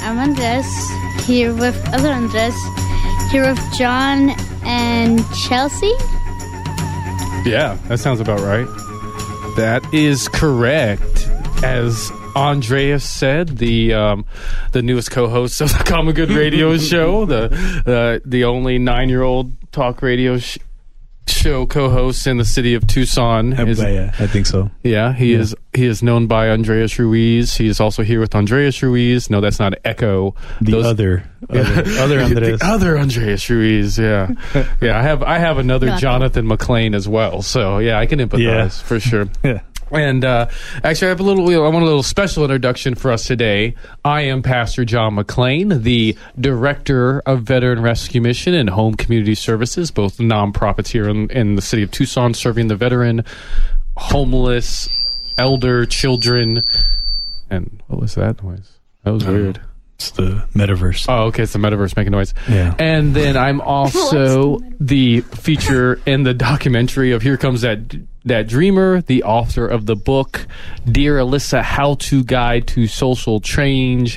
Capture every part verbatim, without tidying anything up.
I'm Andres, here with other Andres, here with John and Chelsea. Yeah, that sounds about right. That is correct. As Andreas said, the um, the newest co-host of the Common Good Radio Show, the uh, the only nine-year-old talk radio sh- show co-host in the city of Tucson. Is, yeah, I think so. Yeah, he yeah. is he is known by Andreas Ruiz. He is also here with Andreas Ruiz. No, that's not Echo. The Those, other, other, other Andreas. The other Andreas Ruiz. Yeah, yeah. I have I have another Not Jonathan McLean as well. So yeah, I can empathize yeah. for sure. Yeah. And uh, actually, I have a little. I want a little special introduction for us today. I am Pastor John McLean, the Director of Veteran Rescue Mission and Home Community Services, both nonprofits here in, in the city of Tucson, serving the veteran, homeless, elder, children, and what was that noise? That was weird. It's the metaverse. Oh, okay. It's the metaverse making noise. Yeah. And then I'm also the feature in the documentary of Here Comes That That Dreamer, the author of the book Dear Alyssa, How-To Guide to Social Change,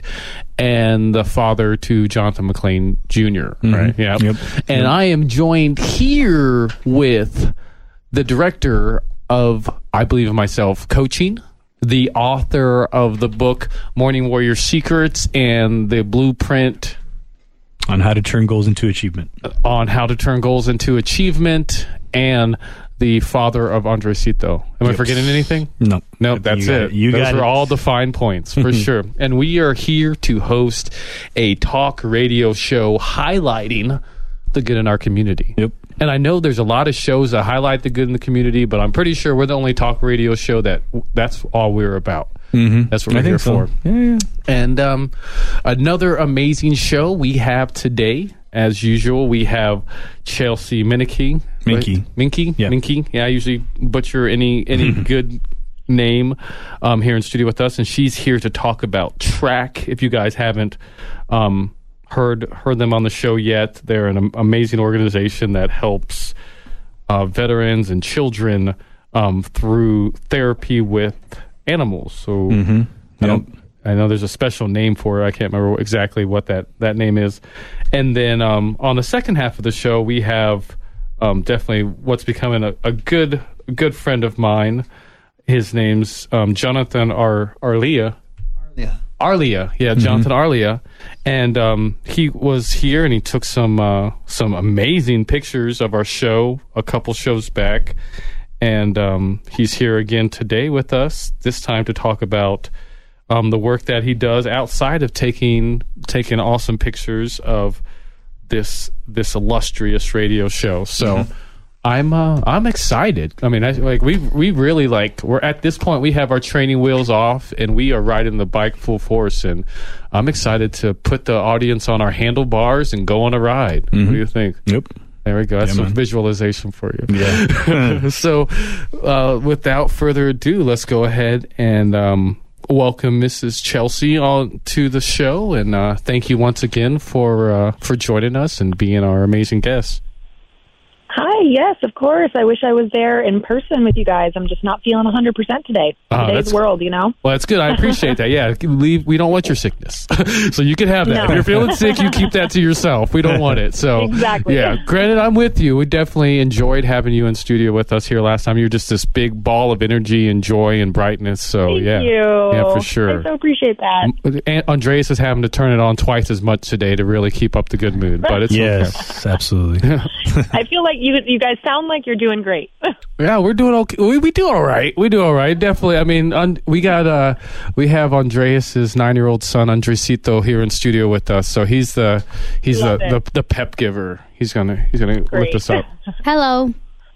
and the father to Jonathan McLean Junior Mm-hmm. Right? Yep. Yep. And yep. I am joined here with the director of, I believe in myself, coaching, the author of the book Morning Warrior Secrets and the blueprint on how to turn goals into achievement. On how to turn goals into achievement, and the father of Andresito. Am yep. I forgetting anything? No. No, that's you it. it. You Those got are it. all the fine points, for sure. And we are here to host a talk radio show highlighting the good in our community. Yep. And I know there's a lot of shows that highlight the good in the community, but I'm pretty sure we're the only talk radio show that that's all we're about. Mm-hmm. That's what we're I here so. for. Yeah, yeah. And um, another amazing show we have today. As usual, we have Chelsea Minky. Minky. Right? Minky? Yeah. Minky. Yeah, I usually butcher any, any good name um, here in studio with us. And she's here to talk about TRAC. If you guys haven't um, heard heard them on the show yet, they're an amazing organization that helps uh, veterans and children um, through therapy with animals. So mm-hmm. I don't... Yep. I know there's a special name for it. I can't remember exactly what that, that name is. And then um, on the second half of the show, we have um, definitely what's becoming a, a good good friend of mine. His name's um, Jonathan Ar- Arlia. Arlia. Arlia, yeah, Mm-hmm. Jonathan Arlia. And um, he was here and he took some uh, some amazing pictures of our show a couple shows back. And um, he's here again today with us, this time to talk about Um, the work that he does outside of taking taking awesome pictures of this this illustrious radio show. So mm-hmm. I'm uh, I'm excited. I mean, I, like we we really like we're at this point we have our training wheels off and we are riding the bike full force. And I'm excited to put the audience on our handlebars and go on a ride. Mm-hmm. What do you think? Yep. There we go. That's yeah, some visualization for you. Yeah. So uh, without further ado, let's go ahead and. Um, Welcome, Missus Chelsea, on to the show, and uh, thank you once again for uh, for joining us and being our amazing guest. Hi, yes, of course. I wish I was there in person with you guys. I'm just not feeling one hundred percent today. Oh, Today's world, you know? Well, that's good. I appreciate that. Yeah, leave. We don't want your sickness. So you can have that. No. If you're feeling sick, you keep that to yourself. We don't want it. So exactly. Yeah, granted, I'm with you. We definitely enjoyed having you in studio with us here last time. You were just this big ball of energy and joy and brightness. So Thank yeah. you. Yeah, for sure. I so appreciate that. And Andreas is having to turn it on twice as much today to really keep up the good mood, but it's yes, okay. Absolutely. I feel like you you guys sound like you're doing great. Yeah, we're doing okay. We, we do all right. We do all right. Definitely. I mean, un, we got uh, we have Andreas's nine-year-old son Andresito here in studio with us. So he's the he's the, the the pep giver. He's gonna he's gonna Great. lift us up. Hello.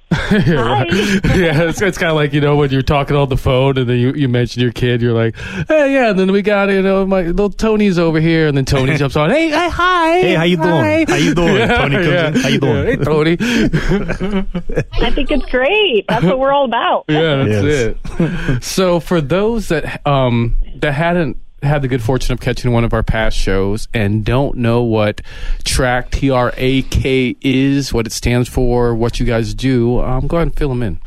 Hi. Yeah, it's, it's kind of like, you know, when you're talking on the phone and then you, you mention your kid, you're like, hey, yeah, and then we got, you know, my little Tony's over here, and then Tony jumps on, hey, hey, hi. Hey, how you hi. doing? How you doing? Yeah, Tony comes yeah. in. How you doing? Yeah, hey, Tony. I think it's great. That's what we're all about. Yeah, that's Yes. it. So for those that um that hadn't had the good fortune of catching one of our past shows and don't know what TRAC, T R A K is, what it stands for, what you guys do, um, go ahead and fill them in.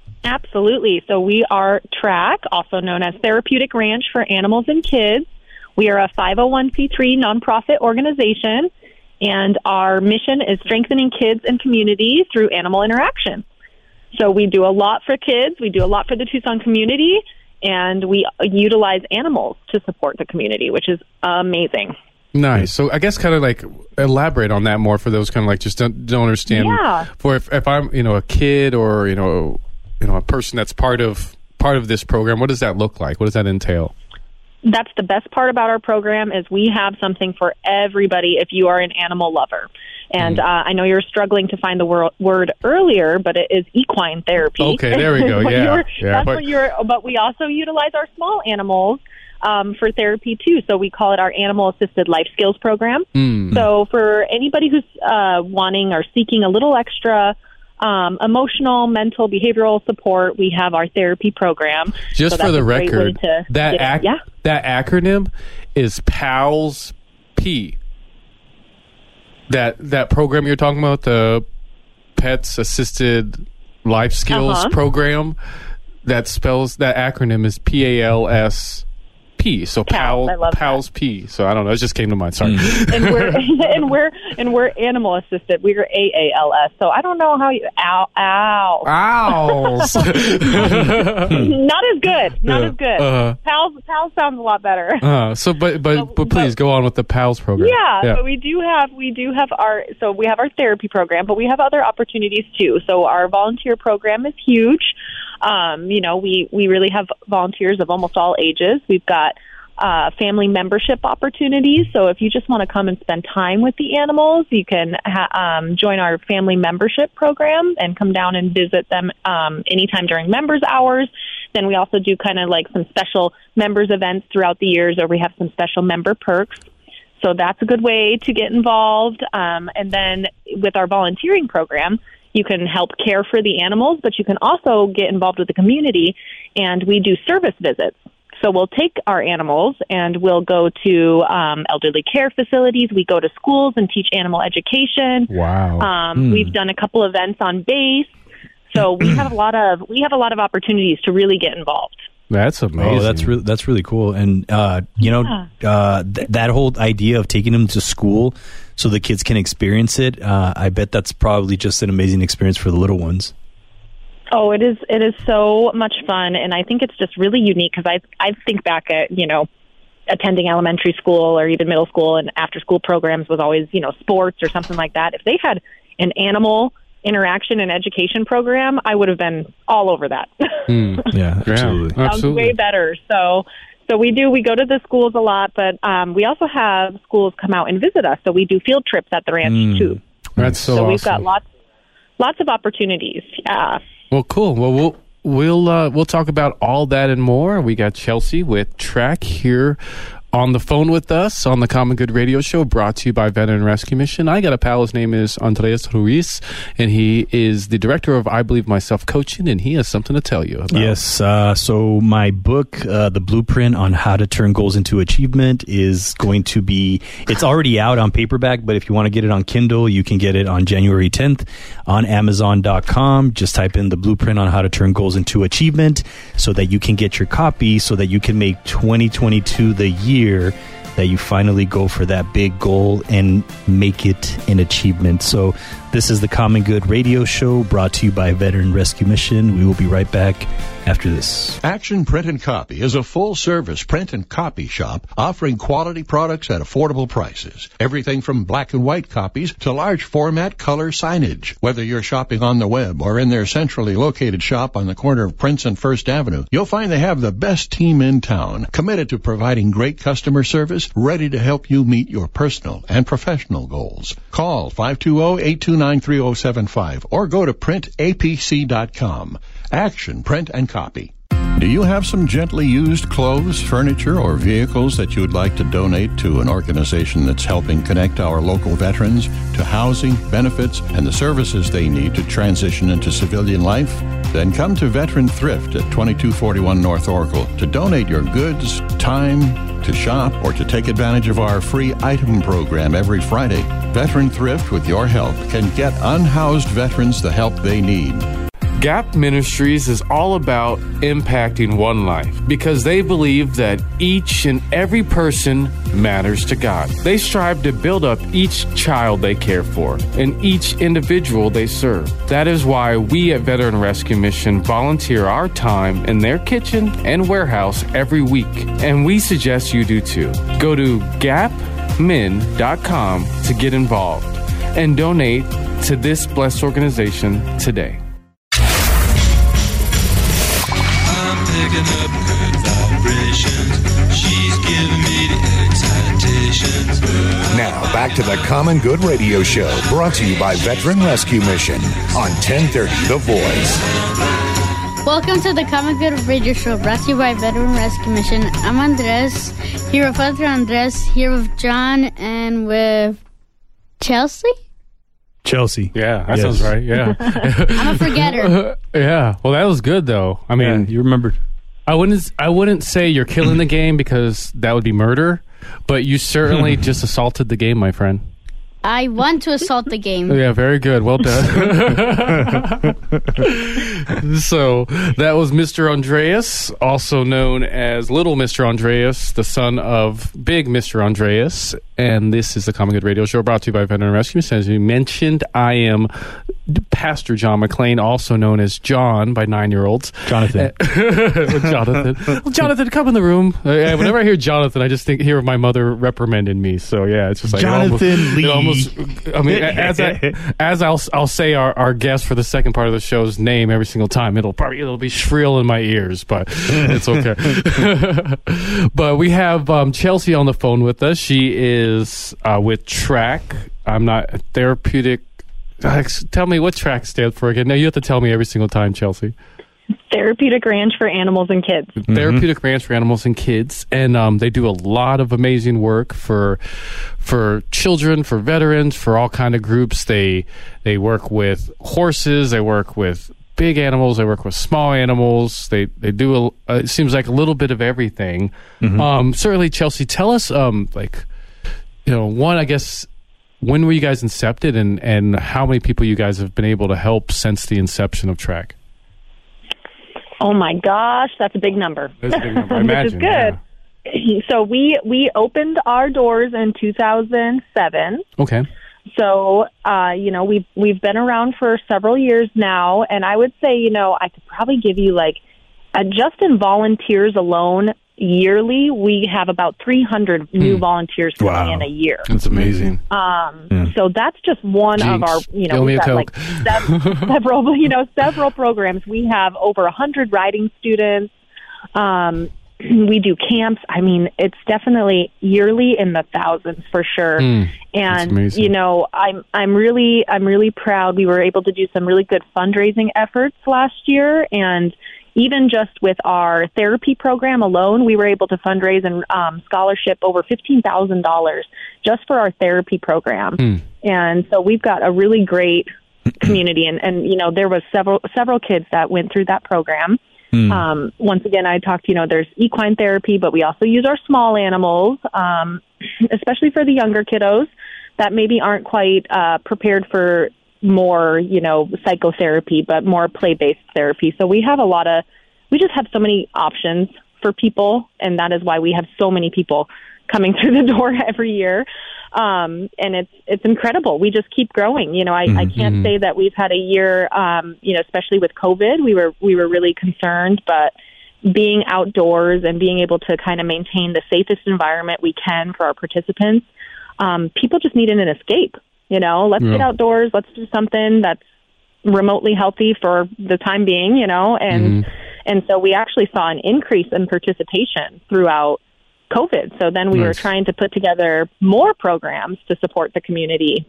Absolutely. So we are TRAC, also known as Therapeutic Ranch for Animals and Kids. We are a five oh one c three nonprofit organization, and our mission is strengthening kids and community through animal interaction. So we do a lot for kids, we do a lot for the Tucson community, and we utilize animals to support the community, which is amazing. Nice. So I guess kind of like elaborate on that more for those kind of like just don't, don't understand. Yeah. For if, if I'm, you know, a kid or, you know, you know, a person that's part of part of this program, what does that look like? What does that entail? That's the best part about our program is we have something for everybody if you are an animal lover. And uh, I know you were struggling to find the wor- word earlier, but it is equine therapy. Okay, there we go. Yeah, were, yeah. That's But, what you're. But we also utilize our small animals um, for therapy too. So we call it our Animal Assisted Life Skills Program. mm. So for anybody who's uh, wanting or seeking a little extra um, emotional, mental, behavioral support, we have our therapy program. Just so for the that's a great way record, to that get- ac- yeah. that acronym is PALS P. That that program you're talking about, the Pets Assisted Life Skills Uh-huh. program, that spells that acronym is P A L S P. So PALS, I PAL love PALS P. So I don't know. It just came to mind. Sorry. and we're and we're and we're animal assisted. We're A A L S. So I don't know how you ow ow. Owls. Not as good. Not Yeah. as good. Uh-huh. Pals Pals sounds a lot better. uh, so, but but but please go on with the PALS program. Yeah, but we do have we do have our so we have our therapy program, but we have other opportunities too. So our volunteer program is huge. Um, you know, we we really have volunteers of almost all ages. We've got uh, family membership opportunities. So if you just want to come and spend time with the animals, you can ha- um, join our family membership program and come down and visit them um, anytime during members hours. Then we also do kind of like some special members events throughout the years, or we have some special member perks. So that's a good way to get involved. Um, and then with our volunteering program, you can help care for the animals, but you can also get involved with the community, and we do service visits. So we'll take our animals and we'll go to um, elderly care facilities. We go to schools and teach animal education. Wow. Um, Mm. We've done a couple events on base. So we have a lot of we have a lot of opportunities to really get involved. That's amazing. Oh, that's really that's really cool. And uh, you know, uh, th- that whole idea of taking them to school so the kids can experience it. Uh, I bet that's probably just an amazing experience for the little ones. Oh, it is. It is so much fun, and I think it's just really unique because I I think back at you know attending elementary school or even middle school, and after school programs was always you know sports or something like that. If they had an animal interaction and education program, I would have been all over that. Mm. Yeah, Yeah, absolutely. Sounds absolutely. way better. So, so we do. We go to the schools a lot, but um, we also have schools come out and visit us. So we do field trips at the ranch Mm. too. That's so, So awesome. we've got lots, lots of opportunities. Yeah. Well, cool. Well, we'll we'll uh, we'll talk about all that and more. We got Chelsea with Track here on the phone with us on the Common Good Radio Show, brought to you by Veteran Rescue Mission. I got a pal. His name is Andres Ruiz, and he is the director of I Believe Myself Coaching, and he has something to tell you about. Yes. Uh, so my book, uh, The Blueprint on How to Turn Goals into Achievement, is going to be, it's already out on paperback, but if you want to get it on Kindle, you can get it on January tenth on Amazon dot com. Just type in The Blueprint on How to Turn Goals into Achievement so that you can get your copy, so that you can make twenty twenty-two the year that you finally go for that big goal and make it an achievement. So this is the Common Good Radio Show, brought to you by Veteran Rescue Mission. We will be right back after this. Action Print and Copy is a full-service print and copy shop offering quality products at affordable prices. Everything from black and white copies to large format color signage. Whether you're shopping on the web or in their centrally located shop on the corner of Prince and First Avenue, you'll find they have the best team in town, committed to providing great customer service, ready to help you meet your personal and professional goals. Call five two zero, eight two nine, three zero seven five or go to print a p c dot com. Action Print and Copy. Do you have some gently used clothes, furniture, or vehicles that you would like to donate to an organization that's helping connect our local veterans to housing, benefits, and the services they need to transition into civilian life? Then come to Veteran Thrift at twenty-two forty-one North Oracle to donate your goods, time, to shop, or to take advantage of our free item program every Friday. Veteran Thrift, with your help, can get unhoused veterans the help they need. Gap Ministries is all about impacting one life because they believe that each and every person matters to God. They strive to build up each child they care for and each individual they serve. That is why we at Veteran Rescue Mission volunteer our time in their kitchen and warehouse every week, and we suggest you do too. Go to gap men dot com to get involved and donate to this blessed organization today. Picking up good vibrations. She's giving me the excitations. Now, back to the Common Good Radio Show, brought to you by Veteran Rescue Mission on ten thirty The Voice. Welcome to the Common Good Radio Show, brought to you by Veteran Rescue Mission. I'm Andres, here with Father Andres, here with John, and with Chelsea? Chelsea. Yeah, that Yes. sounds right. Yeah. I'm a forgetter. Yeah. Well, that was good though. I mean, Yeah, you remember. I wouldn't I wouldn't say you're killing the game because that would be murder, but you certainly just assaulted the game, my friend. I want to assault the game. Yeah, very good. Well done. So that was Mister Andreas, also known as Little Mister Andreas, the son of Big Mister Andreas. And this is the Common Good Radio Show, brought to you by Veteran Rescue Mission. As you mentioned, I am Pastor John McClain, also known as John by nine-year-olds. Jonathan. Jonathan. Well, Jonathan, come in the room. Uh, yeah, whenever I hear Jonathan, I just think hear of my mother reprimanding me. So yeah, it's just like Jonathan it almost, Lee. It almost, I mean, as I, as I'll I'll say our, our guest for the second part of the show's name every single time, it'll probably it'll be shrill in my ears, but it's okay. But we have um, Chelsea on the phone with us. She is uh, with TRAC. I'm not therapeutic. Tell me what TRAC stands for again. Now you have to tell me every single time, Chelsea. Therapeutic Ranch for Animals and Kids. Mm-hmm. Therapeutic Ranch for Animals and Kids, and um, they do a lot of amazing work for for children, for veterans, for all kind of groups. They they work with horses, they work with big animals, they work with small animals. They they do a, uh, it seems like a little bit of everything. Mm-hmm. Um, certainly, Chelsea, tell us um, like you know one, I guess. When were you guys incepted, and, and how many people you guys have been able to help since the inception of TRAC? Oh my gosh, that's a big number. That's a big number. I imagine, Which is good. Yeah. So we we opened our doors in two thousand seven. Okay. So uh, you know we've we've been around for several years now, and I would say you know I could probably give you like uh, just in volunteers alone. Yearly, we have about three hundred new volunteers coming Wow. in a year. That's amazing. Um, Yeah. So that's just one Jinx. of our, you know, Fill me we've a got like Coke. sev- several, you know, several programs. We have over a hundred riding students. Um, we do camps. I mean, it's definitely yearly in the thousands for sure. Mm, and amazing. you know, I'm I'm really I'm really proud. We were able to do some really good fundraising efforts last year, and even just with our therapy program alone, we were able to fundraise and um, scholarship over fifteen thousand dollars just for our therapy program. Mm. And so we've got a really great community. And, and, you know, there was several several kids that went through that program. Mm. Um, once again, I talked, you know, there's equine therapy, but we also use our small animals, um, especially for the younger kiddos that maybe aren't quite uh, prepared for more, you know, psychotherapy, but more play-based therapy. So we have a lot of, we just have so many options for people, and that is why we have so many people coming through the door every year. Um, and it's it's incredible. We just keep growing. You know, I, mm-hmm. I can't say that we've had a year, um, you know, especially with COVID, we were we were really concerned, but being outdoors and being able to kind of maintain the safest environment we can for our participants, um, people just needed an escape. You know, let's yeah. get outdoors. Let's do something that's remotely healthy for the time being, you know, and, mm-hmm. and so we actually saw an increase in participation throughout COVID. So then we nice. were trying to put together more programs to support the community.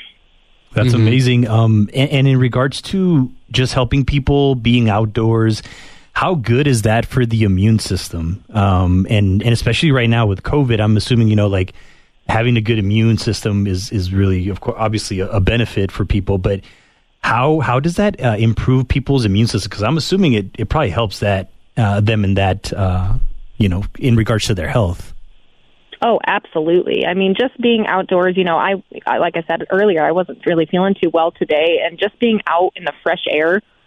That's mm-hmm. amazing. Um, and, and in regards to just helping people being outdoors, how good is that for the immune system? Um, and, and especially right now with COVID, I'm assuming, you know, like, having a good immune system is, is really, of course, obviously a, a benefit for people. But how how does that uh, improve people's immune system? Because I'm assuming it, it probably helps that uh, them in that, uh, you know, in regards to their health. Oh, absolutely. I mean, just being outdoors, you know, I, I like I said earlier, I wasn't really feeling too well today. And just being out in the fresh air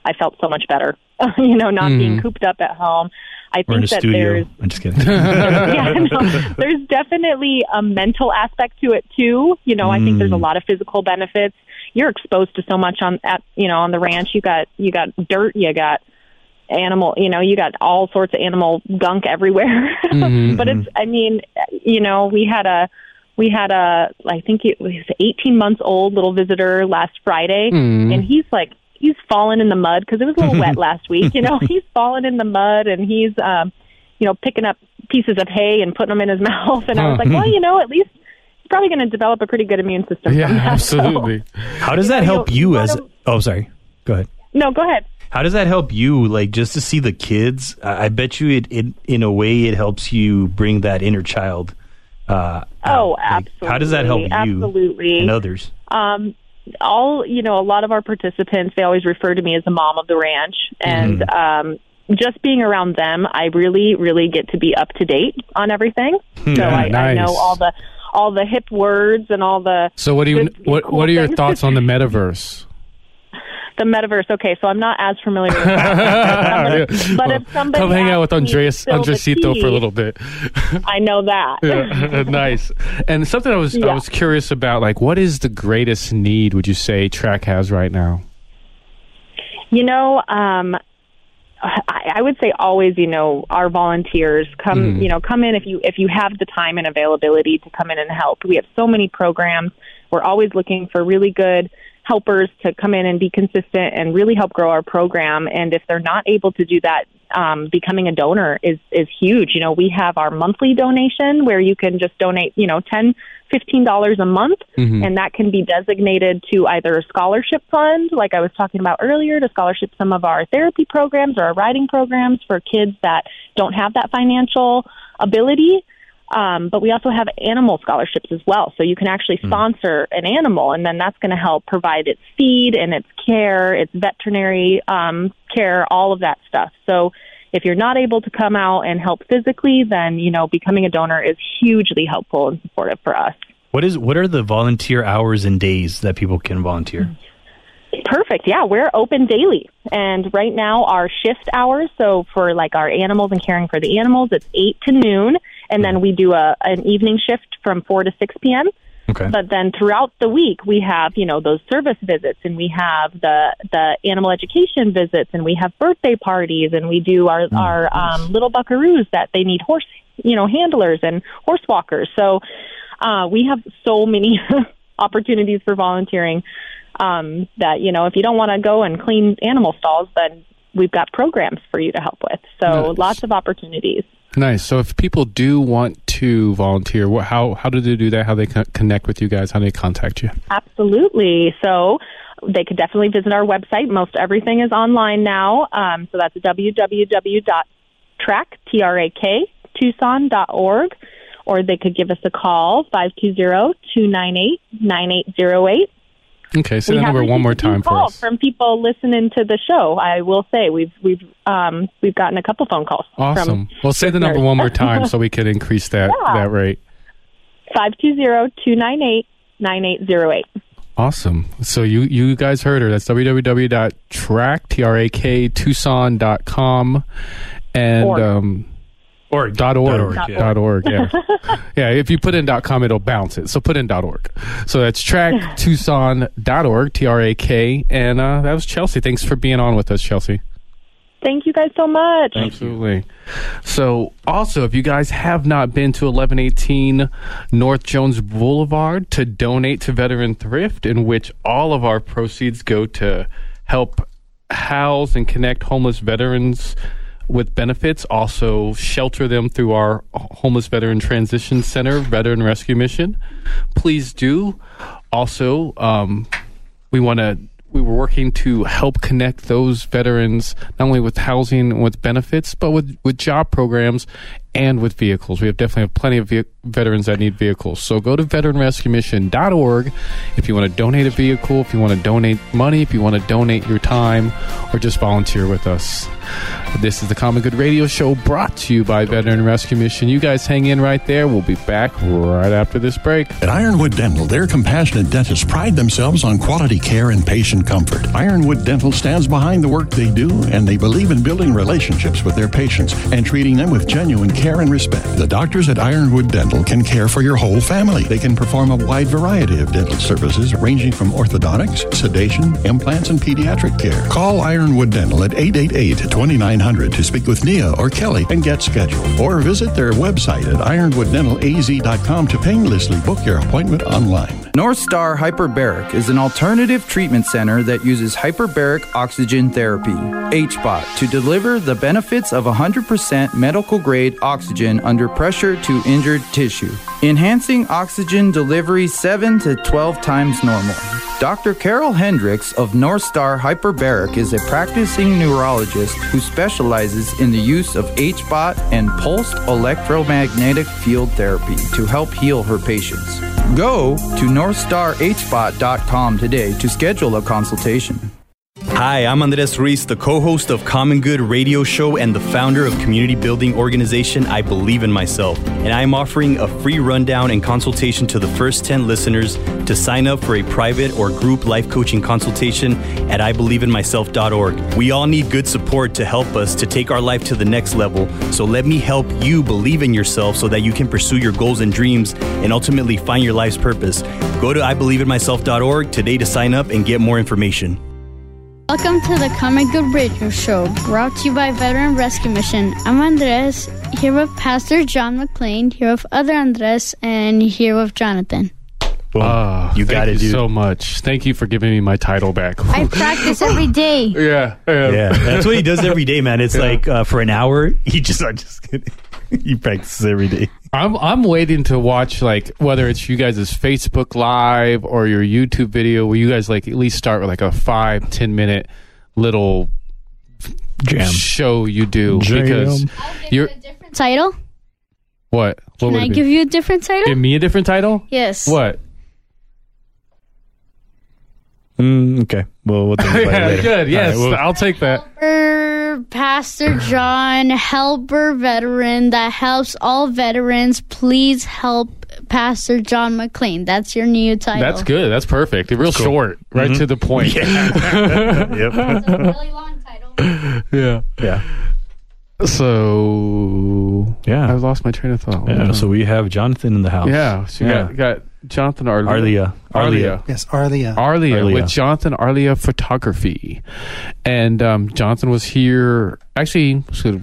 I felt so much better, you know, not Mm. being cooped up at home. I Or in a think that studio. there's I'm just kidding. yeah, no, there's definitely a mental aspect to it too. You know, I think there's a lot of physical benefits. You're exposed to so much on at you know on the ranch. You got you got dirt, you got animal, you know, you got all sorts of animal gunk everywhere. Mhm. But it's, I mean, you know, we had a we had a I think it was eighteen months old little visitor last Friday, Mm. and he's like. He's fallen in the mud because it was a little wet last week. You know, he's fallen in the mud and he's, um, you know, picking up pieces of hay and putting them in his mouth. And I was like, well, you know, at least he's probably going to develop a pretty good immune system. Yeah, from that. absolutely. How does that You know, help you- you you as? wanna- Oh, sorry. Go ahead. So, no, go ahead. How does that help you? Like, just to see the kids, I I bet you it, it in a way it helps you bring that inner child. Uh, Oh, out. Like, absolutely. how does that help you Absolutely. and others? Um, all, you know, a lot of our participants, they always refer to me as the mom of the ranch. And um, just being around them, I really, really get to be up to date on everything. So Yeah, I, I nice. know all the all the hip words and all the So what do you good- what cool what are your things. thoughts on the metaverse? The metaverse. Okay, so I'm not as familiar with that. But, I'm gonna- but if somebody Come hang out with asks me to Andreas spill the Andresito tea, for a little bit. I know that. Yeah, nice. And something I was I Yeah. was curious about, like, what is the greatest need would you say Track has right now? You know, um, I, I would say always, you know, our volunteers come, Mhm. you know, come in if you if you have the time and availability to come in and help. We have so many programs. We're always looking for really good helpers to come in and be consistent and really help grow our program. And if they're not able to do that, um, becoming a donor is is huge. You know, we have our monthly donation where you can just donate, you know, ten, fifteen dollars a month, Mhm. and that can be designated to either a scholarship fund, like I was talking about earlier, to scholarship some of our therapy programs or our writing programs for kids that don't have that financial ability. Um, but we also have animal scholarships as well. So you can actually sponsor an animal, and then that's going to help provide its feed and its care, its veterinary um, care, all of that stuff. So if you're not able to come out and help physically, then, you know, becoming a donor is hugely helpful and supportive for us. What is what are the volunteer hours and days that people can volunteer? Perfect. Yeah, we're open daily. And right now our shift hours, so for like our animals and caring for the animals, it's eight to noon. And then we do a an evening shift from four to six p.m. Okay. But then throughout the week, we have, you know, those service visits, and we have the the animal education visits, and we have birthday parties, and we do our, our um, little buckaroos that they need horse, you know, handlers and horse walkers. So uh, we have so many opportunities for volunteering um, that, you know, if you don't want to go and clean animal stalls, then we've got programs for you to help with. So Nice. lots of opportunities. Nice. So if people do want to volunteer, what, how how do they do that? How they co- connect with you guys? How do they contact you? Absolutely. So they could definitely visit our website. Most everything is online now. Um, so that's w w w dot track, T R A K, Tucson dot org. Or they could give us a call, five two zero, two nine eight, nine eight zero eight. Okay, say We that have number one received more a few time for calls us. from people listening to the show. I will say we've we've um, we've gotten a couple phone calls. Awesome. From Well, say the number listeners. one more time so we can increase that Yeah. that rate. five two zero, two nine eight, nine eight zero eight. Awesome. So you you guys heard her. That's w w w dot track, T R A K, Tucson dot com and Org. um Or dot org. Dot org, Dot yeah. org, yeah. Yeah, if you put in dot com, it'll bounce it. So put in dot org. So that's track tucson dot org, T R A K. And uh, that was Chelsea. Thanks for being on with us, Chelsea. Thank you guys so much. Absolutely. So, also, if you guys have not been to eleven eighteen North Jones Boulevard to donate to Veteran Thrift, in which all of our proceeds go to help house and connect homeless veterans with benefits, also shelter them through our Homeless Veteran Transition Center Veteran Rescue Mission, please do. Also, um, we want to we were working to help connect those veterans not only with housing and with benefits, but with, with job programs and with vehicles. We have definitely have plenty of ve- veterans that need vehicles. So go to veteran rescue mission dot org if you want to donate a vehicle, if you want to donate money, if you want to donate your time, or just volunteer with us. This is the Common Good Radio Show, brought to you by Veteran Rescue Mission. You guys hang in right there. We'll be back right after this break. At Ironwood Dental, their compassionate dentists pride themselves on quality care and patient comfort. Ironwood Dental stands behind the work they do, and they believe in building relationships with their patients and treating them with genuine care and respect. The doctors at Ironwood Dental can care for your whole family. They can perform a wide variety of dental services ranging from orthodontics, sedation, implants, and pediatric care. Call Ironwood Dental at eight eight eight, two nine zero zero to speak with Nia or Kelly and get scheduled. Or visit their website at ironwood dental a z dot com to painlessly book your appointment online. North Star Hyperbaric is an alternative treatment center that uses hyperbaric oxygen therapy, H B O T, to deliver the benefits of one hundred percent medical-grade oxygen under pressure to injured tissue, enhancing oxygen delivery seven to twelve times normal. Doctor Carol Hendricks of North Star Hyperbaric is a practicing neurologist who specializes in the use of H B O T and pulsed electromagnetic field therapy to help heal her patients. Go to north star h bot dot com today to schedule a consultation. Hi, I'm Andres Ruiz, the co-host of Common Good Radio Show and the founder of community building organization I Believe in Myself. And I'm offering a free rundown and consultation to the first ten listeners to sign up for a private or group life coaching consultation at i believe in myself dot org. We all need good support to help us to take our life to the next level. So let me help you believe in yourself so that you can pursue your goals and dreams and ultimately find your life's purpose. Go to i believe in myself dot org today to sign up and get more information. Welcome to the Common Good Radio Show, brought to you by Veteran Rescue Mission. I'm Andres, here with Pastor John McLean, here with other Andres, and here with Jonathan. Boom. Uh, you got it, dude. dude. So much. Thank you for giving me my title back. I practice every day. Yeah, yeah, yeah. That's what he does every day, man. It's yeah. like uh, for an hour, he just, I'm just kidding. He practices every day. I'm I'm waiting to watch, like, whether it's you guys' Facebook Live or your YouTube video where you guys like at least start with like a five ten minute little jam show you do jam. Because I'll give you're you a different title. What? What Can would I it be? give you a different title? Give me a different title? Yes. What? Mm, okay. Well, we'll think about yeah, it later. good. Yes, right, well, I'll take that. Helper, Pastor John, helper veteran that helps all veterans. Please help Pastor John McLean. That's your new title. That's good. That's perfect. Real cool. short, right Mm-hmm. to the point. Yeah. Yep. It's a really long title. Yeah. Yeah. So Yeah. I lost my train of thought. Yeah, so we have Jonathan in the house. Yeah. So you Yeah. got, got Jonathan Arlia. Arlia. Arlia. Yes, Arlia. Arlia, Arlia. with Jonathan Arlia Photography. And um, Jonathan was here. Actually,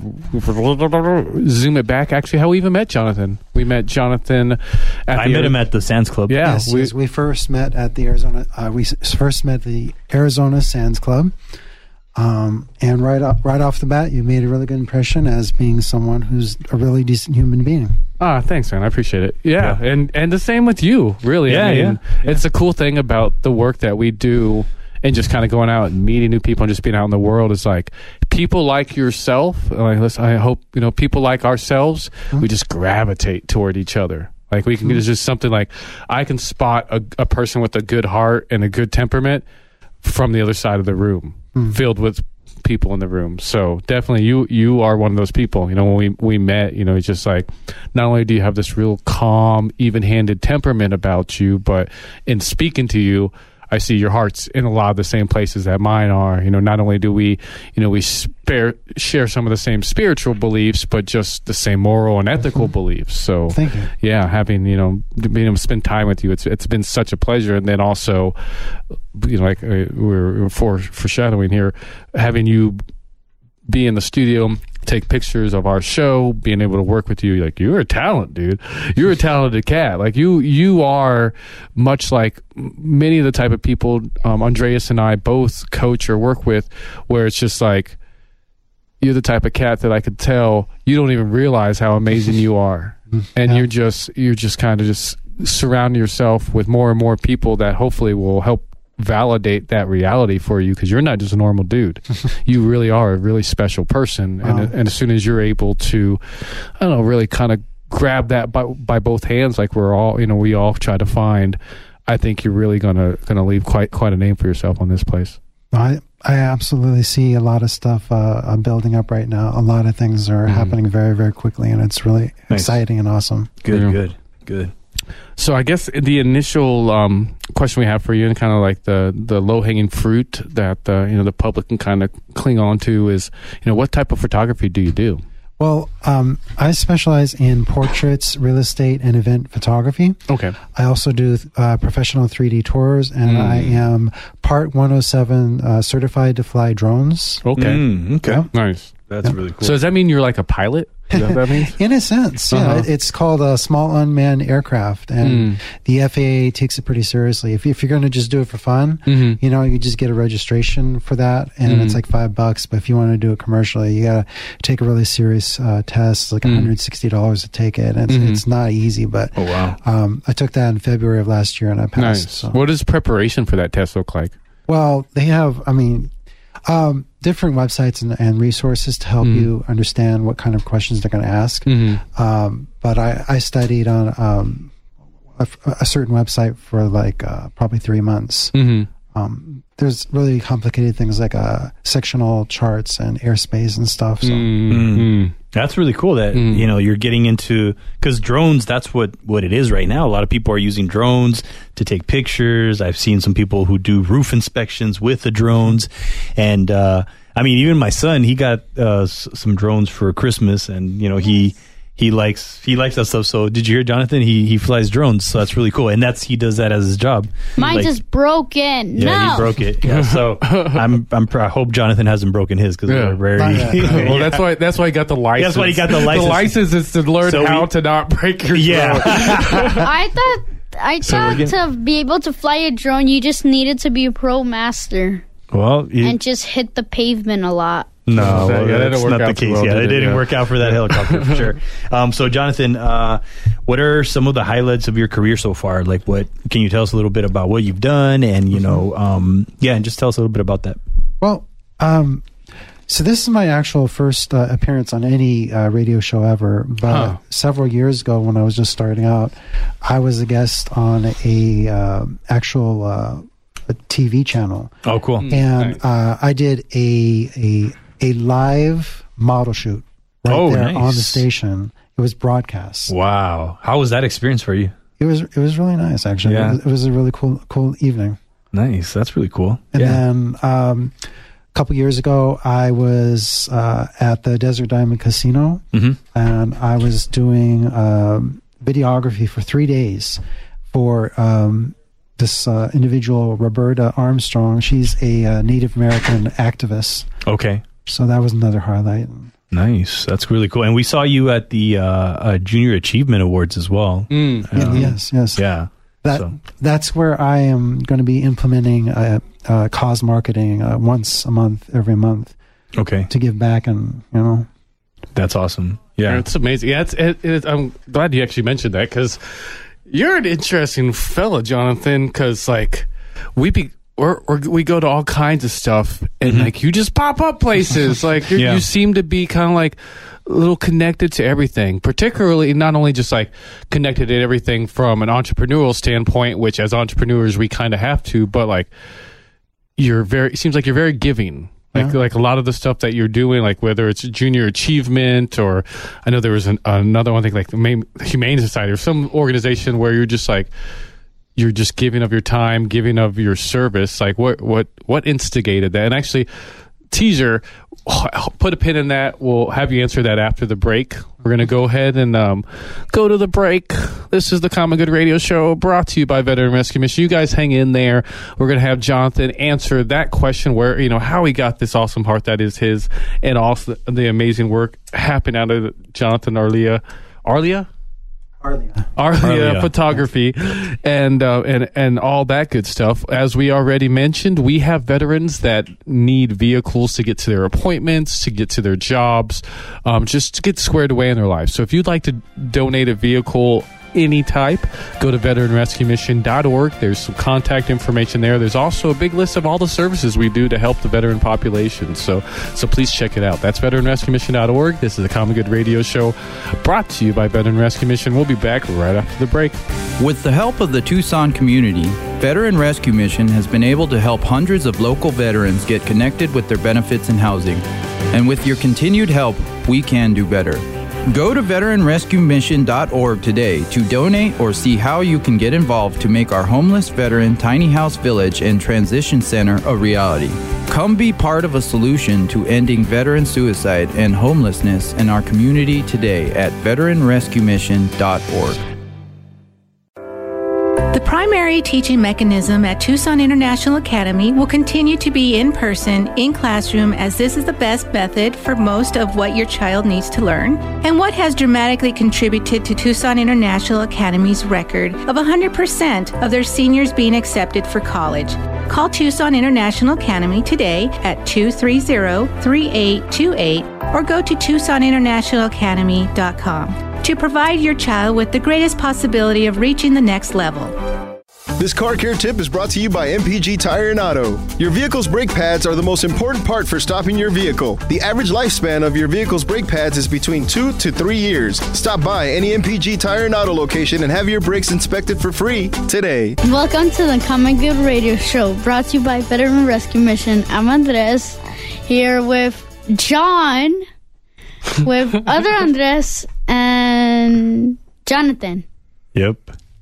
zoom it back. Actually, how we even met Jonathan. We met Jonathan at I the met him at the Sands Club. Yeah. yes, we, yes, we first met at the Arizona. Uh, we s- first met the Arizona Sands Club, um, and right off, right off the bat, you made a really good impression as being someone who's a really decent human being. Ah, thanks, man. I appreciate it. Yeah, Yeah. and and the same with you. Really, Yeah, I mean, yeah, yeah. It's a cool thing about the work that we do, and just kind of going out and meeting new people and just being out in the world. Is like people like yourself. Like, listen, I hope you know people like ourselves. Mm-hmm. We just gravitate toward each other. Like we can. Mm-hmm. It's just something like I can spot a, a person with a good heart and a good temperament from the other side of the room, Mm-hmm. filled with people in the room. So definitely you you are one of those people. You know, when we we met, you know, it's just like not only do you have this real calm, even-handed temperament about you, but in speaking to you, I see your heart's in a lot of the same places that mine are. You know, not only do we, you know, we spare, share some of the same spiritual beliefs, but just the same moral and ethical beliefs. So Thank you. yeah, having, you know, being able to spend time with you, it's it's been such a pleasure. And then also, you know, like uh, we're for foreshadowing here, having you be in the studio, take pictures of our show, being able to work with you, like you're a talent, dude. You're a talented cat. Like you, you are much like many of the type of people um, Andreas and I both coach or work with, where it's just like you're the type of cat that I could tell you don't even realize how amazing you are, and Yeah. you're just you're just kind of just surrounding yourself with more and more people that hopefully will help validate that reality for you, because you're not just a normal dude. You really are a really special person. Wow. And, and as soon as you're able to, I don't know, really kind of grab that by, by both hands, like we're all, you know, we all try to find, I think you're really gonna gonna leave quite quite a name for yourself on this place. I I absolutely see a lot of stuff uh, uh, building up right now. A lot of things are Mm-hmm. happening very, very quickly, and it's really Nice. exciting and awesome. Good, Yeah. good, good. So I guess the initial um, question we have for you, and kind of like the, the low hanging fruit that uh, you know the public can kind of cling on to, is you know what type of photography do you do? Well, um, I specialize in portraits, real estate, and event photography. Okay. I also do uh, professional three D tours, and Mm. I am Part one oh seven uh, certified to fly drones. Okay. Mm, okay. Yeah. Nice. That's really cool. So does that mean you're like a pilot? Is that what that means? In a sense, yeah. Uh-huh. It- It's called a small unmanned aircraft, and Mm. the F A A takes it pretty seriously. If, if you're going to just do it for fun, Mhm. you know, you just get a registration for that, and Mm. it's like five bucks. But if you want to do it commercially, you got to take a really serious uh, test. It's like Mm. one hundred sixty dollars to take it. And it's, Mhm. it's not easy, but oh, wow. um, I took that in February of last year, and I passed. Nice. So. What does preparation for that test look like? Well, they have, I mean, um, different websites and, and resources to help Mm. you understand what kind of questions they're going to ask. Mm-hmm. Um, but I, I studied on um, a, a certain website for like uh, probably three months. Mm-hmm. Um, there's really complicated things like uh, sectional charts and airspace and stuff. So Mm-hmm. That's really cool that, Mm. you know, you're getting into, because drones, that's what, what it is right now. A lot of people are using drones to take pictures. I've seen some people who do roof inspections with the drones. And, uh, I mean, even my son, he got uh, s- some drones for Christmas, and, you know, he, he likes, he likes that stuff. So did you hear, Jonathan? He, he flies drones. So that's really cool. And that's, he does that as his job. Mine Like- just broken. Yeah, no. he broke it. Yeah, so I'm, I'm, pr- I hope Jonathan hasn't broken his, because Yeah. we're very, Not yet. Well, that's why that's why he got the license. That's why he got the license. The license is to learn So how we- to not break your yeah. drone. I thought I So we're thought to be able to fly a drone, you just needed to be a pro master Well, you, and just hit the pavement a lot. no, That- well, yeah, that didn't that's work not the out too case. well, yeah, did it it? didn't Yeah. work out for that helicopter for sure. Um, so, Jonathan, uh, what are some of the highlights of your career so far? Like, what can you tell us a little bit about what you've done, and you know, um, yeah, and just tell us a little bit about that. Well, um, so this is my actual first uh, appearance on any uh, radio show ever. But Huh. several years ago, when I was just starting out, I was a guest on a uh, actual uh, a T V channel, Oh, cool. Mm. and Nice. uh, I did a a a live model shoot right Oh, there nice. on the station. It was broadcast. Wow, how was that experience for you? It was it was really nice actually. Yeah. It, was, it was a really cool cool evening. Nice, that's really cool. And yeah. then um, a couple years ago, I was uh, at the Desert Diamond Casino, Mhm. and I was doing um, videography for three days for um, this uh, individual, Roberta Armstrong. She's a uh, Native American activist. Okay. So that was another highlight. Nice, that's really cool. And we saw you at the uh, uh, Junior Achievement Awards as well. Mm. Yeah, Um, yes, yes. Yeah. That so. that's where I am going to be implementing uh, uh, cause marketing uh, once a month, every month, Okay, to give back, and you know. that's awesome. Yeah. It's amazing. Yeah, it's, it, it, I'm glad you actually mentioned that, because you're an interesting fella, Jonathan. Because like we be we're, we're, we go to all kinds of stuff, and like you just pop up places. Like you're, Yeah. you seem to be kind of like a little connected to everything. Particularly, not only just like connected to everything from an entrepreneurial standpoint, which as entrepreneurs we kind of have to, but like you're very. It seems like you're very giving. Like Yeah. like a lot of the stuff that you're doing, like whether it's Junior Achievement, or I know there was an, another one, I think like the Main- Humane Society or some organization where you're just like you're just giving of your time, giving of your service. Like what what what instigated that? And actually, teaser, put a pin in that. We'll have you answer that after the break. We're gonna go ahead and um, go to the break. This is the Common Good Radio Show, brought to you by Veteran Rescue Mission. You guys hang in there. We're gonna have Jonathan answer that question, where you know how he got this awesome heart that is his, and also the, the amazing work happening out of Jonathan Arlia, Arlia. Arlia. Arlia, Arlia. photography, and uh, and and all that good stuff. As we already mentioned, we have veterans that need vehicles to get to their appointments, to get to their jobs, um, just to get squared away in their lives. So if you'd like to donate a vehicle any type, go to veteran rescue mission dot org. There's some contact information there. There's also a big list of all the services we do to help the veteran population. So so please check it out. That's veteran rescue mission dot org. This is the Common Good Radio Show, brought to you by Veteran Rescue Mission. We'll be back right after the break. With the help of the Tucson community, Veteran Rescue Mission has been able to help hundreds of local veterans get connected with their benefits and housing. And with your continued help, we can do better. Go to veteran rescue mission dot org today to donate or see how you can get involved to make our homeless veteran tiny house village and transition center a reality. Come be part of a solution to ending veteran suicide and homelessness in our community today at veteran rescue mission dot org. The primary teaching mechanism at Tucson International Academy will continue to be in person, in classroom, as this is the best method for most of what your child needs to learn, and what has dramatically contributed to Tucson International Academy's record of one hundred percent of their seniors being accepted for college. Call Tucson International Academy today at two three zero, three eight two eight or go to tucson international academy dot com to provide your child with the greatest possibility of reaching the next level. This car care tip is brought to you by M P G Tire and Auto. Your vehicle's brake pads are the most important part for stopping your vehicle. The average lifespan of your vehicle's brake pads is between two to three years. Stop by any M P G Tire and Auto location and have your brakes inspected for free today. Welcome to the Common Good Radio Show, brought to you by Veteran Rescue Mission. I'm Andres, here with John, with other Andres, and Jonathan. Yep.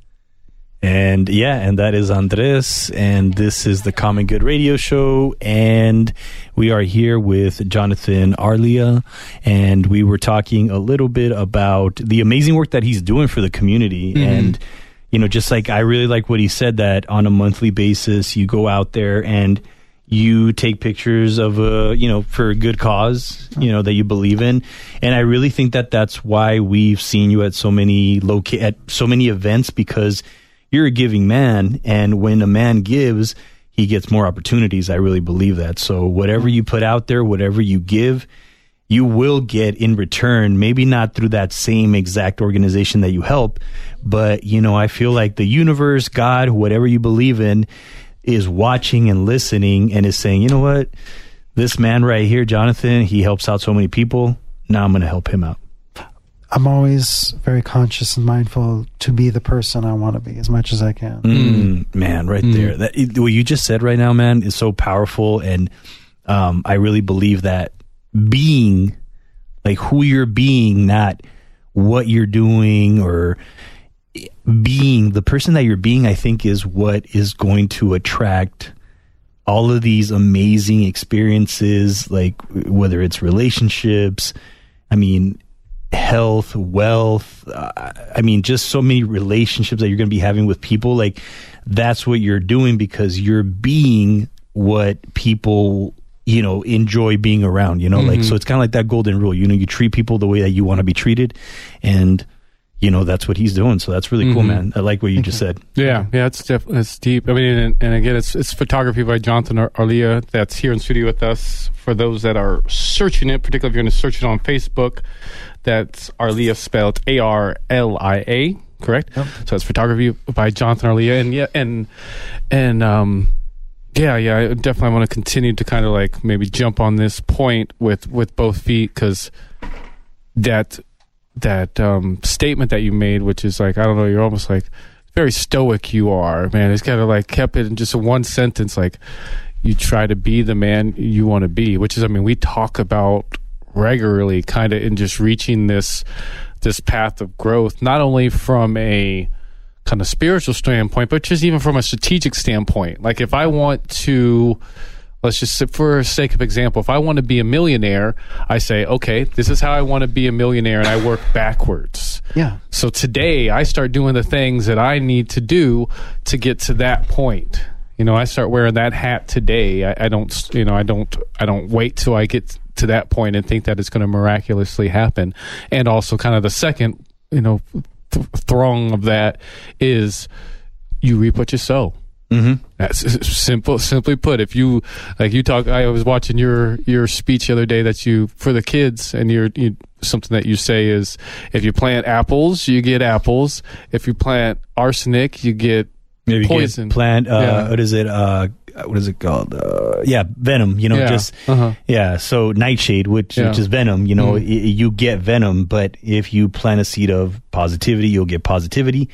And yeah, and that is Andres, and this is the Common Good Radio Show, and we are here with Jonathan Arlia, and we were talking a little bit about the amazing work that he's doing for the community. Mm-hmm. And, you know, just like I really like what he said, that on a monthly basis, you go out there and you take pictures of a, you know, for a good cause, you know, that you believe in. And I really think that that's why we've seen you at so many loca- at so many events, because you're a giving man, and when a man gives, he gets more opportunities. I really believe that. So whatever you put out there, whatever you give, you will get in return. Maybe not through that same exact organization that you help, but, you know, I feel like the universe, God, whatever you believe in, is watching and listening and is saying, you know what, this man right here, Jonathan, he helps out so many people. Now I'm going to help him out. I'm always very conscious and mindful to be the person I want to be as much as I can. Mm, man, right mm. there. That, what you just said right now, man, is so powerful. And um, I really believe that being, like who you're being, not what you're doing, or being the person that you're being, I think is what is going to attract all of these amazing experiences, like whether it's relationships, I mean, health, wealth, uh, I mean, just so many relationships that you're going to be having with people. Like, that's what you're doing, because you're being what people, you know, enjoy being around, you know, mm-hmm. like, so it's kind of like that golden rule, you know, you treat people the way that you want to be treated, and you know, that's what he's doing. So that's really mm-hmm. cool, man. I like what you just said. Yeah, yeah, it's def- it's deep. I mean, and, and again, it's it's photography by Jonathan Ar- Arlia that's here in studio with us. For those that are searching it, particularly if you're going to search it on Facebook, that's Arlia, spelled A R L I A, correct? Yep. So it's photography by Jonathan Arlia, and yeah, and and um, yeah, yeah, I definitely want to continue to kind of like maybe jump on this point with with both feet, because that. that um, statement that you made, which is like, I don't know, you're almost like very stoic you are, man. It's kind of like kept it in just one sentence, like you try to be the man you want to be, which is, I mean, we talk about regularly kind of in just reaching this this path of growth, not only from a kind of spiritual standpoint, but just even from a strategic standpoint. Like if I want to, let's just, for sake of example, if I want to be a millionaire, I say, okay, this is how I want to be a millionaire, and I work backwards. Yeah. So today I start doing the things that I need to do to get to that point. You know, I start wearing that hat today. I, I don't, you know, I don't, I don't wait till I get to that point and think that it's going to miraculously happen. And also, kind of the second, you know, th- throng of that is you reap what you sow. Mm-hmm. That's simple. Simply put, if you like, you talk. I was watching your your speech the other day that you for the kids, and you're you, something that you say is, if you plant apples, you get apples. If you plant arsenic, you get Maybe poison. Get plant. Uh, yeah. What is it? Uh, what is it called? Uh, yeah, venom. You know, yeah. just uh-huh. yeah. So nightshade, which yeah. which is venom. You know, mm. y- you get venom, but if you plant a seed of positivity, you'll get positivity.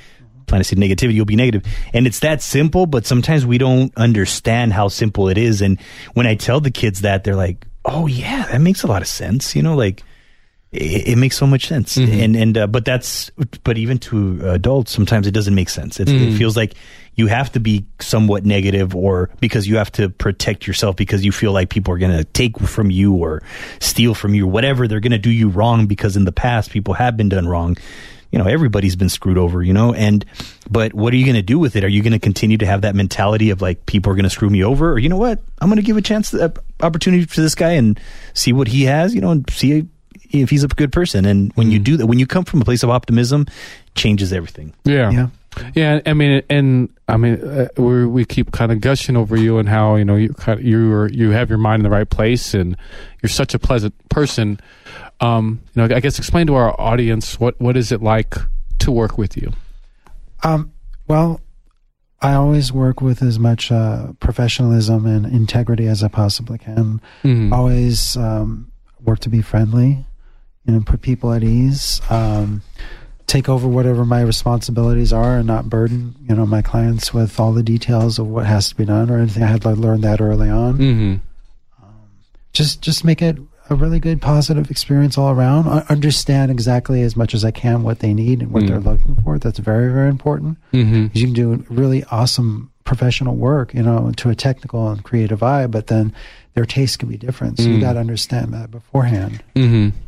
plant a seed of negativity, you'll be negative. And it's that simple, but sometimes we don't understand how simple it is. And when I tell the kids that, they're like, oh yeah, that makes a lot of sense. You know, like it, it makes so much sense. Mm-hmm. And, and, uh, but that's, but even to adults, sometimes it doesn't make sense. It's, mm. It feels like you have to be somewhat negative, or because you have to protect yourself because you feel like people are going to take from you or steal from you, whatever. They're going to do you wrong because in the past people have been done wrong. You know, everybody's been screwed over, you know, and, but what are you going to do with it? Are you going to continue to have that mentality of like, people are going to screw me over? Or, you know what, I'm going to give a chance, uh, opportunity to this guy and see what he has, you know, and see if he's a good person. And when mm. you do that, when you come from a place of optimism, changes everything. Yeah. Yeah. Yeah, I mean, and I mean, uh, we we keep kind of gushing over you and how, you know, you kind of, you are, you have your mind in the right place and you're such a pleasant person. Um, you know, I guess explain to our audience what what is it like to work with you? Um, well, I always work with as much uh, professionalism and integrity as I possibly can. Mm-hmm. Always um, work to be friendly, you know, put people at ease. Um, take over whatever my responsibilities are and not burden, you know, my clients with all the details of what has to be done or anything. I had to learn that early on. Mm-hmm. Um, just, just make it a really good, positive experience all around. I understand exactly as much as I can what they need and what mm-hmm. they're looking for. That's very, very important. Mm-hmm. You can do really awesome professional work, you know, to a technical and creative eye, but then their taste can be different. So mm-hmm. you got to understand that beforehand. Mm-hmm.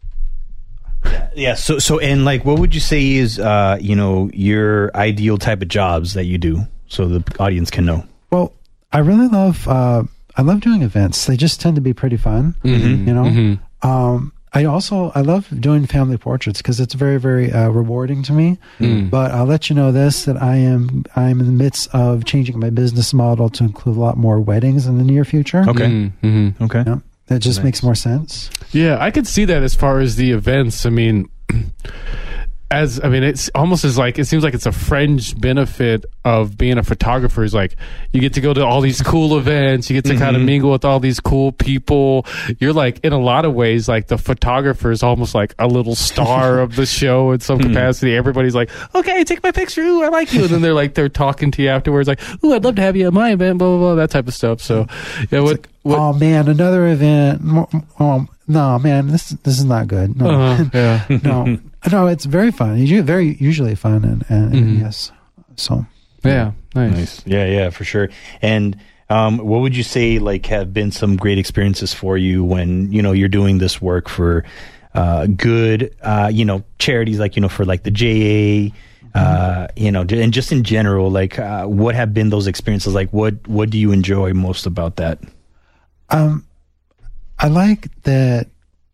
Yeah. So, so, and like, what would you say is, uh, you know, your ideal type of jobs that you do, so the audience can know? Well, I really love, uh, I love doing events. They just tend to be pretty fun, mm-hmm. you know. Mm-hmm. Um, I also I love doing family portraits because it's very, very uh, rewarding to me. Mm. But I'll let you know this, that I am I'm in the midst of changing my business model to include a lot more weddings in the near future. Okay. Mm-hmm. Okay. Yeah. That just nice. Makes more sense. Yeah, I could see that as far as the events. I mean, as I mean, it's almost as like it seems like it's a fringe benefit of being a photographer. Is like you get to go to all these cool events, you get to mm-hmm. kind of mingle with all these cool people. You're like, in a lot of ways, like the photographer is almost like a little star of the show in some capacity. Everybody's like, okay, take my picture. Ooh, I like you. And then they're like, they're talking to you afterwards, like, ooh, I'd love to have you at my event. Blah blah blah, that type of stuff. So, yeah, what? Like, what oh man, another event. Oh no, man, this this is not good. No, uh-huh, yeah, no. No, it's very fun. It's very usually fun, and, and, and mm-hmm. yes, so yeah, nice. nice, yeah, yeah, for sure. And um, what would you say like have been some great experiences for you when you know you're doing this work for uh, good, uh, you know, charities like you know for like the J A, mm-hmm. uh, you know, and just in general, like uh, what have been those experiences? Like, what what do you enjoy most about that? Um, I like that.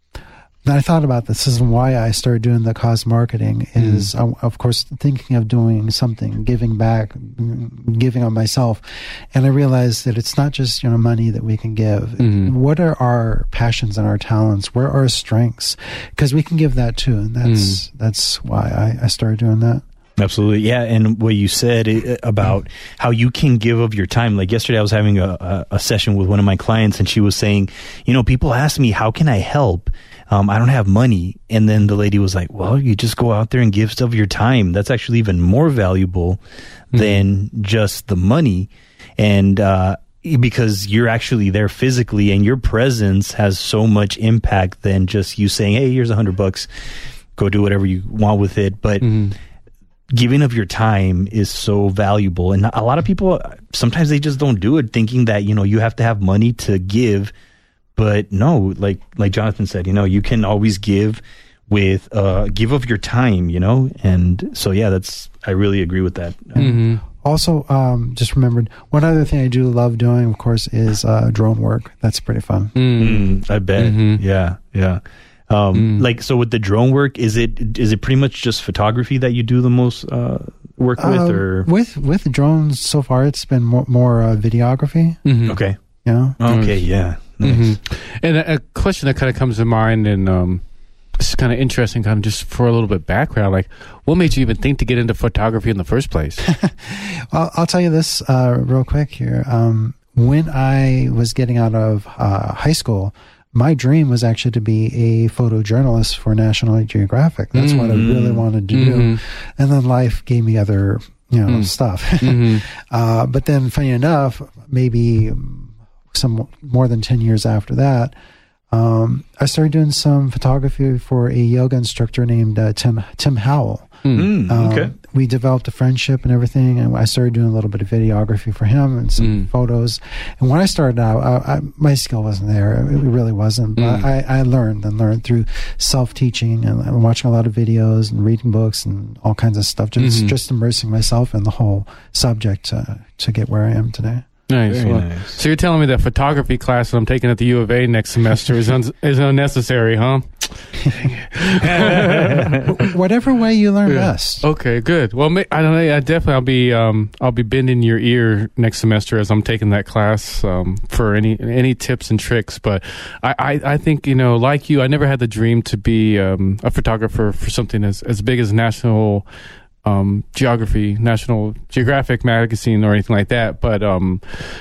I thought about this. This is why I started doing the cause marketing is, mm. uh, of course, thinking of doing something, giving back, giving of myself. And I realized that it's not just, you know, money that we can give. Mm-hmm. What are our passions and our talents? Where are our strengths? Because we can give that too. And that's, mm. that's why I, I started doing that. Absolutely. Yeah. And what you said about how you can give of your time. Like yesterday I was having a, a, a session with one of my clients and she was saying, you know, people ask me, how can I help? Um, I don't have money. And then the lady was like, well, you just go out there and give of your time. That's actually even more valuable mm-hmm. than just the money. And, uh, because you're actually there physically and your presence has so much impact than just you saying, hey, here's a hundred bucks, go do whatever you want with it. But mm-hmm. giving of your time is so valuable. And a lot of people, sometimes they just don't do it thinking that, you know, you have to have money to give. But no, like like Jonathan said, you know, you can always give with uh, give of your time, you know, and so yeah, that's I really agree with that. Mm-hmm. Also, um, just remembered one other thing I do love doing, of course, is uh, drone work. That's pretty fun. Mm, I bet. Mm-hmm. Yeah, yeah. Um, mm. Like so, with the drone work, is it is it pretty much just photography that you do the most uh, work with, uh, or with with drones? So far, it's been more, more uh, videography. Mm-hmm. Okay. Yeah. Okay. Yeah. Nice. Mm-hmm. And a, a question that kind of comes to mind, and um, it's kind of interesting, kind of just for a little bit background, like what made you even think to get into photography in the first place? I'll, I'll tell you this uh, real quick here. Um, when I was getting out of uh, high school, my dream was actually to be a photojournalist for National Geographic. That's mm-hmm. what I really wanted to mm-hmm. do. And then life gave me other, you know, mm-hmm. stuff. Mm-hmm. uh, but then funny enough, maybe some more than ten years after that, um, I started doing some photography for a yoga instructor named uh, Tim, Tim Howell. Mm, um, okay. We developed a friendship and everything, and I started doing a little bit of videography for him and some mm. photos. And when I started out, I, I, my skill wasn't there; it really wasn't. But mm. I, I learned and learned through self-teaching and, and watching a lot of videos and reading books and all kinds of stuff. Just mm-hmm. just immersing myself in the whole subject to to get where I am today. Nice. Well, nice. So you're telling me that photography class that I'm taking at the U of A next semester is un- is unnecessary, huh? Whatever way you learn yeah. best. Okay, good. Well, ma- I don't know. I definitely I'll be um I'll be bending your ear next semester as I'm taking that class um for any any tips and tricks. But I, I, I think you know like you, I never had the dream to be um a photographer for something as as big as National. Um, Geography, National Geographic magazine, or anything like that. But um,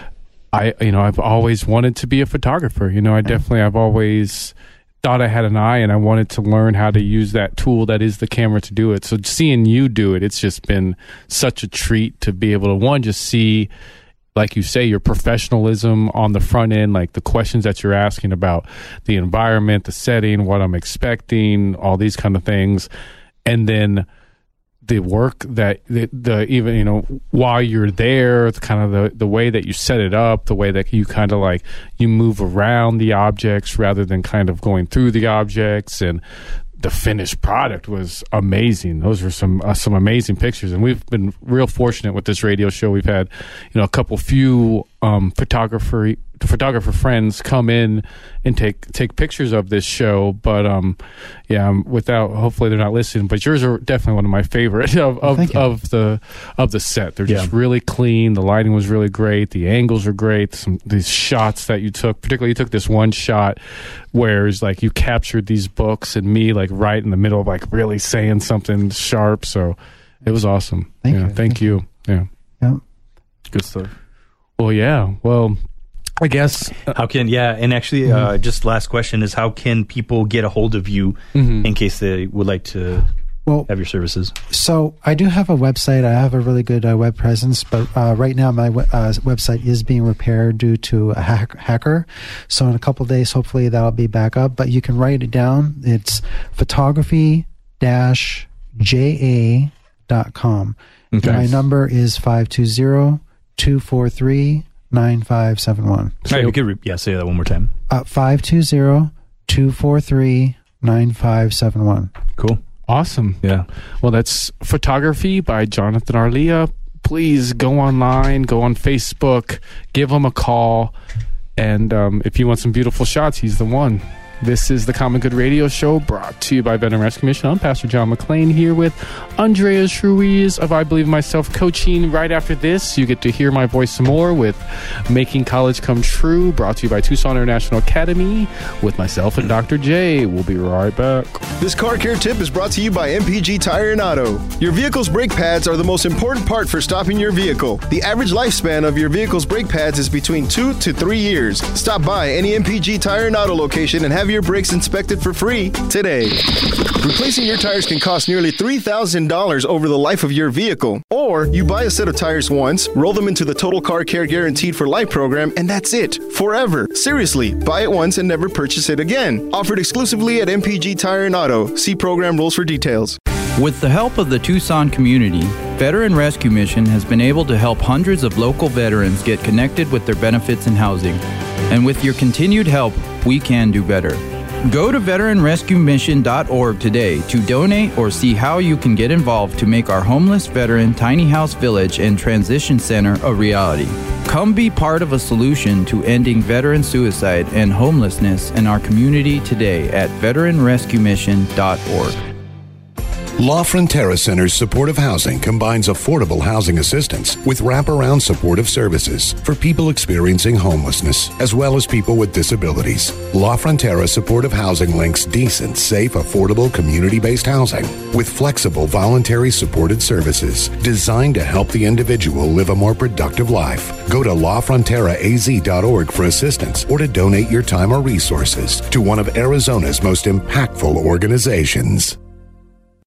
I, you know, I've always wanted to be a photographer. You know, I definitely, I've always thought I had an eye, and I wanted to learn how to use that tool that is the camera to do it. So seeing you do it, it's just been such a treat to be able to one just see, like you say, your professionalism on the front end, like the questions that you're asking about the environment, the setting, what I'm expecting, all these kind of things, and then the work that the, the even you know while you're there, the kind of the the way that you set it up, the way that you kind of like you move around the objects rather than kind of going through the objects, and the finished product was amazing. Those were some uh, some amazing pictures, and we've been real fortunate with this radio show. We've had you know a couple few um, photographer photographer friends come in and take take pictures of this show, but um yeah um, without hopefully they're not listening, but yours are definitely one of my favorite of of, of the of the set. They're yeah. just really clean. The lighting was really great. The angles are great. Some these shots that you took, particularly you took this one shot where it's like you captured these books and me like right in the middle of like really saying something sharp. So it was awesome. Thank yeah, you. Thank, thank you. you. Yeah. Yeah. Good stuff. Well, yeah. Well, I guess. Uh, how can, yeah, and actually, mm-hmm. uh, just last question is how can people get a hold of you mm-hmm. in case they would like to well, have your services? So I do have a website. I have a really good uh, web presence, but uh, right now my w- uh, website is being repaired due to a hack- hacker. So in a couple of days, hopefully that'll be back up, but you can write it down. It's photography dash j a dot com. Okay. My number is five two zero, two four three, nine five seven one. So you could re- yeah, say that one more time. Uh, five two zero, two four three, nine five seven one. Cool. Awesome. Yeah. Well, that's Photography by Jonathan Arlia. Please go online, go on Facebook, give him a call. And um, if you want some beautiful shots, he's the one. This is the Common Good Radio Show, brought to you by Veteran Rescue Mission. I'm Pastor John McClain here with Andreas Ruiz of I Believe in Myself Coaching. Right after this, you get to hear my voice some more with Making College Come True, brought to you by Tucson International Academy with myself and Doctor J. We'll be right back. This car care tip is brought to you by M P G Tire and Auto. Your vehicle's brake pads are the most important part for stopping your vehicle. The average lifespan of your vehicle's brake pads is between two to three years. Stop by any M P G Tire and Auto location and have your brakes inspected for free today. Replacing your tires can cost nearly three thousand dollars over the life of your vehicle. Or you buy a set of tires once, roll them into the Total Car Care Guaranteed for Life program, and that's it. Forever. Seriously, buy it once and never purchase it again. Offered exclusively at M P G Tire and Auto. See program rules for details. With the help of the Tucson community, Veteran Rescue Mission has been able to help hundreds of local veterans get connected with their benefits and housing. And with your continued help, we can do better. Go to veteran rescue mission dot org today to donate or see how you can get involved to make our homeless veteran tiny house village and transition center a reality. Come be part of a solution to ending veteran suicide and homelessness in our community today at veteran rescue mission dot org. La Frontera Center's supportive housing combines affordable housing assistance with wraparound supportive services for people experiencing homelessness, as well as people with disabilities. La Frontera supportive housing links decent, safe, affordable, community-based housing with flexible, voluntary supported services designed to help the individual live a more productive life. Go to la frontera a z dot org for assistance or to donate your time or resources to one of Arizona's most impactful organizations.